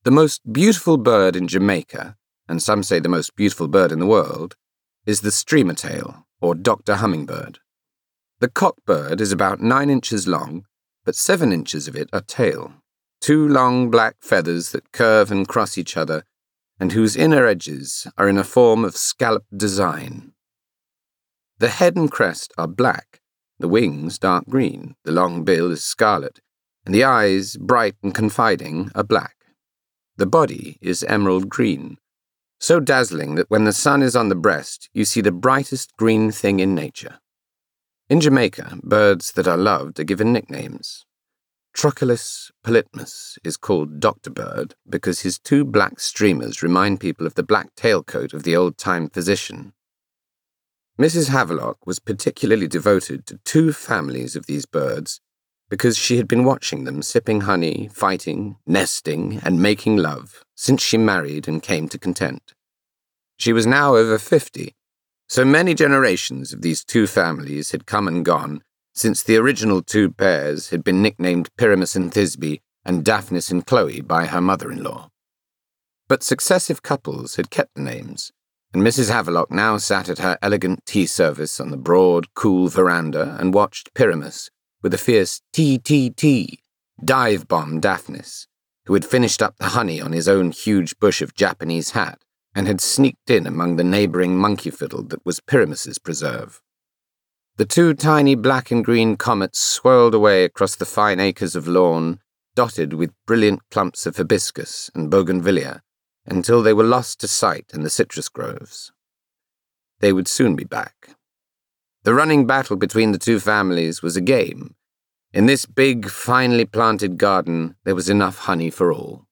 The most beautiful bird in Jamaica, and some say the most beautiful bird in the world, is the streamer-tail, or Dr. Hummingbird. The cockbird is about 9 inches long, but 7 inches of it are tail, 2 long black feathers that curve and cross each other, and whose inner edges are in a form of scalloped design. The head and crest are black, the wings dark green, the long bill is scarlet, and the eyes, bright and confiding, are black. The body is emerald green, so dazzling that when the sun is on the breast, you see the brightest green thing in nature. In Jamaica, birds that are loved are given nicknames. Trochilus polytmus is called Dr. Bird because his 2 black streamers remind people of the black tailcoat of the old-time physician. Mrs. Havelock was particularly devoted to 2 families of these birds because she had been watching them sipping honey, fighting, nesting, and making love since she married and came to Content. She was now over 50, so many generations of these 2 families had come and gone since the original 2 pairs had been nicknamed Pyramus and Thisbe and Daphnis and Chloe by her mother-in-law. But successive couples had kept the names, and Mrs. Havelock now sat at her elegant tea service on the broad, cool veranda and watched Pyramus, with a fierce tea, dive-bomb Daphnis, who had finished up the honey on his own huge bush of Japanese hat and had sneaked in among the neighbouring monkey fiddle that was Pyramus's preserve. The 2 tiny black and green comets swirled away across the fine acres of lawn, dotted with brilliant clumps of hibiscus and bougainvillea, until they were lost to sight in the citrus groves. They would soon be back. The running battle between the 2 families was a game. In this big, finely planted garden, there was enough honey for all.